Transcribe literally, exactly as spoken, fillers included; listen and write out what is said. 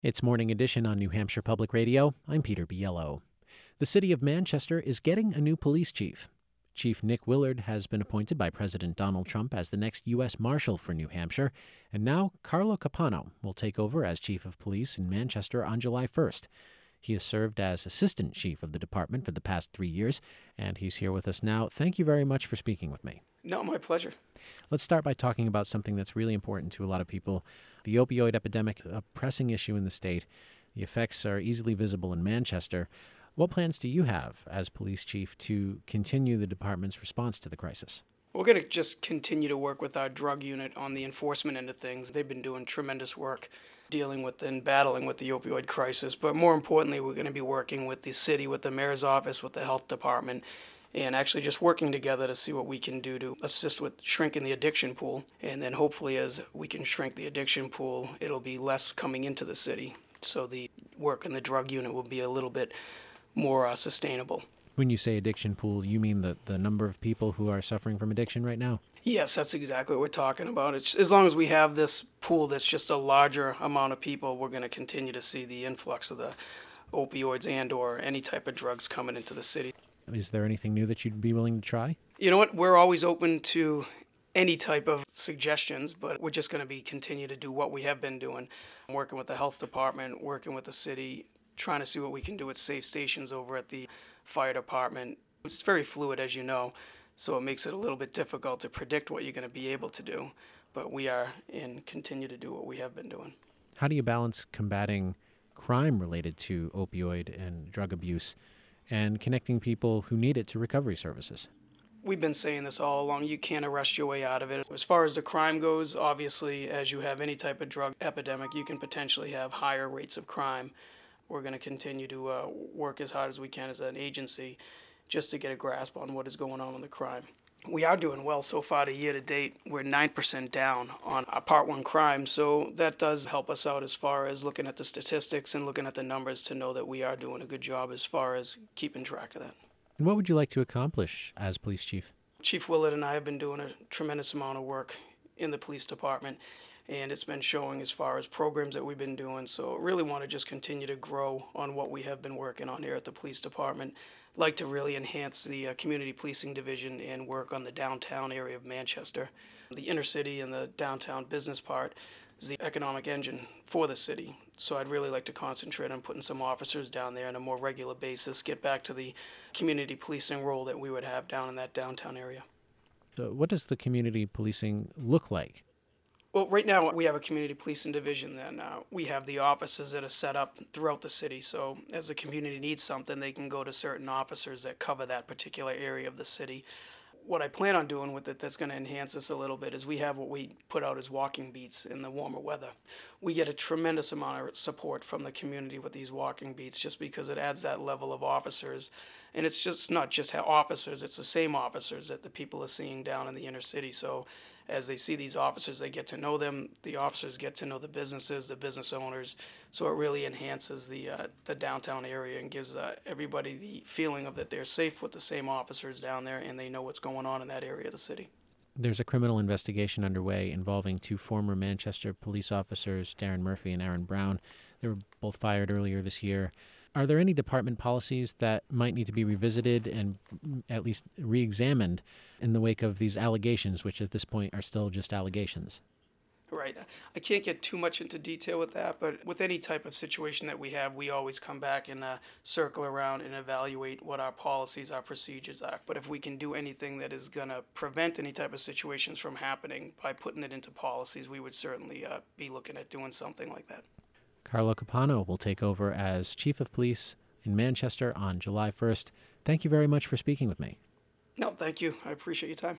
It's Morning Edition on New Hampshire Public Radio. I'm Peter Biello. The city of Manchester is getting a new police chief. Chief Nick Willard has been appointed by President Donald Trump as the next U S Marshal for New Hampshire, and now Carlo Capano will take over as Chief of Police in Manchester on July first. He has served as Assistant Chief of the department for the past three years, and he's here with us now. Thank you very much for speaking with me. No, my pleasure. Let's start by talking about something that's really important to a lot of people, the opioid epidemic, a pressing issue in the state. The effects are easily visible in Manchester. What plans do you have as police chief to continue the department's response to the crisis? We're going to just continue to work with our drug unit on the enforcement end of things. They've been doing tremendous work dealing with and battling with the opioid crisis. But more importantly, we're going to be working with the city, with the mayor's office, with the health department, and actually just working together to see what we can do to assist with shrinking the addiction pool. And then hopefully as we can shrink the addiction pool, it'll be less coming into the city. So the work in the drug unit will be a little bit more uh, sustainable. When you say addiction pool, you mean the, the number of people who are suffering from addiction right now? Yes, that's exactly what we're talking about. It's, as long as we have this pool that's just a larger amount of people, we're going to continue to see the influx of the opioids and or any type of drugs coming into the city. Is there anything new that you'd be willing to try? You know what? We're always open to any type of suggestions, but we're just going to be continue to do what we have been doing, working with the health department, working with the city, trying to see what we can do with safe stations over at the fire department. It's very fluid, as you know, so it makes it a little bit difficult to predict what you're going to be able to do, but we are and continue to do what we have been doing. How do you balance combating crime related to opioid and drug abuse and connecting people who need it to recovery services? We've been saying this all along. You can't arrest your way out of it. As far as the crime goes, obviously, as you have any type of drug epidemic, you can potentially have higher rates of crime. We're going to continue to uh, work as hard as we can as an agency just to get a grasp on what is going on with the crime. We are doing well so far to year to date. We're nine percent down on our Part one crime, so that does help us out as far as looking at the statistics and looking at the numbers to know that we are doing a good job as far as keeping track of that. And what would you like to accomplish as police chief? Chief Willard and I have been doing a tremendous amount of work in the police department, and it's been showing as far as programs that we've been doing. So I really want to just continue to grow on what we have been working on here at the police department. Like to really enhance the uh, community policing division and work on the downtown area of Manchester. The inner city and the downtown business part is the economic engine for the city. So I'd really like to concentrate on putting some officers down there on a more regular basis, get back to the community policing role that we would have down in that downtown area. So what does the community policing look like? Well, right now we have a community policing division, and uh, we have the offices that are set up throughout the city. So as the community needs something, they can go to certain officers that cover that particular area of the city. What I plan on doing with it that's going to enhance this a little bit is we have what we put out as walking beats in the warmer weather. We get a tremendous amount of support from the community with these walking beats just because it adds that level of officers. And it's just not just officers, it's the same officers that the people are seeing down in the inner city. So as they see these officers, they get to know them. The officers get to know the businesses, the business owners. So it really enhances the uh, the downtown area and gives uh, everybody the feeling of that they're safe with the same officers down there and they know what's going on in that area of the city. There's a criminal investigation underway involving two former Manchester police officers, Darren Murphy and Aaron Brown. They were both fired earlier this year. Are there any department policies that might need to be revisited and at least re-examined in the wake of these allegations, which at this point are still just allegations? Right. I can't get too much into detail with that, but with any type of situation that we have, we always come back and uh, circle around and evaluate what our policies, our procedures are. But if we can do anything that is going to prevent any type of situations from happening by putting it into policies, we would certainly uh, be looking at doing something like that. Carlo Capano will take over as Chief of Police in Manchester on July first. Thank you very much for speaking with me. No, thank you. I appreciate your time.